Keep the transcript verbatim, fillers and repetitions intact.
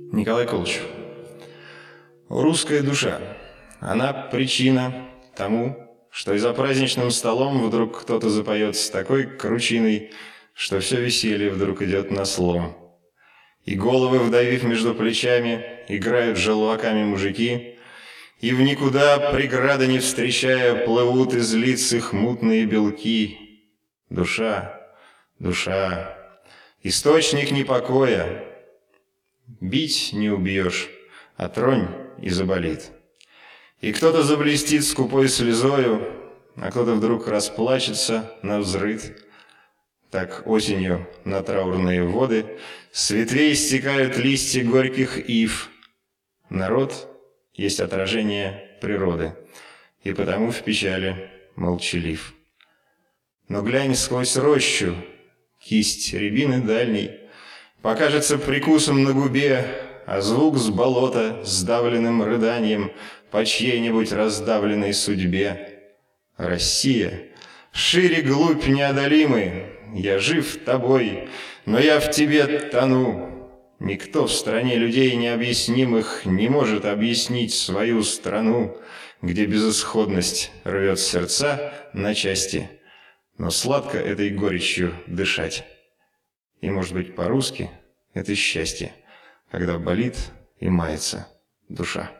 Николай Колычев. Русская душа. Она причина тому, что и за праздничным столом вдруг кто-то запоет с такой кручиной, что все веселье вдруг идет на слом. И головы, вдавив между плечами, играют желваками мужики, и в никуда, преграды не встречая, плывут из лиц их мутные белки. Душа, душа, источник непокоя. Бить не убьешь, а тронь и заболит. И кто-то заблестит скупой слезою, а кто-то вдруг расплачется навзрыд. Так осенью на траурные воды с ветвей стекают листья горьких ив. Народ есть отражение природы, и потому в печали молчалив. Но глянь сквозь рощу, кисть рябины дальней покажется прикусом на губе, а звук с болота сдавленным рыданием по чьей-нибудь раздавленной судьбе. Россия, шире глубь неодолимый, я жив тобой, но я в тебе тону. Никто в стране людей необъяснимых не может объяснить свою страну, где безысходность рвет сердца на части, но сладко этой горечью дышать. И, может быть, по-русски это счастье, когда болит и мается душа.